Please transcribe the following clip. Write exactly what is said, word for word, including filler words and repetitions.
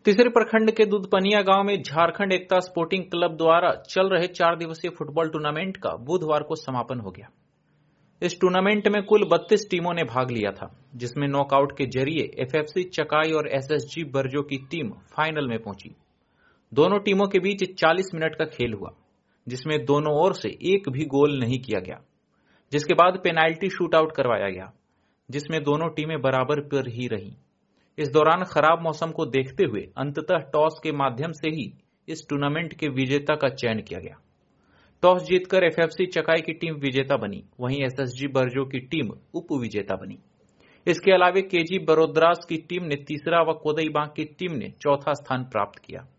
तीसरे प्रखंड के दूधपनिया गांव में झारखंड एकता स्पोर्टिंग क्लब द्वारा चल रहे चार दिवसीय फुटबॉल टूर्नामेंट का बुधवार को समापन हो गया। इस टूर्नामेंट में कुल बत्तीस टीमों ने भाग लिया था, जिसमें नॉकआउट के जरिए एफएफसी चकाई और एसएसजी बरजो की टीम फाइनल में पहुंची। दोनों टीमों के बीच चालीस मिनट का खेल हुआ, जिसमें दोनों ओर से एक भी गोल नहीं किया गया, जिसके बाद पेनाल्टी शूटआउट करवाया गया, जिसमें दोनों टीमें बराबर पर ही रहीं। इस दौरान खराब मौसम को देखते हुए अंततः टॉस के माध्यम से ही इस टूर्नामेंट के विजेता का चयन किया गया। टॉस जीतकर एफएफसी चकाई की टीम विजेता बनी, वहीं एसएसजी बरजो की टीम उप विजेता बनी। इसके अलावा केजी बरोद्रास की टीम ने तीसरा व कोदईबाग की टीम ने चौथा स्थान प्राप्त किया।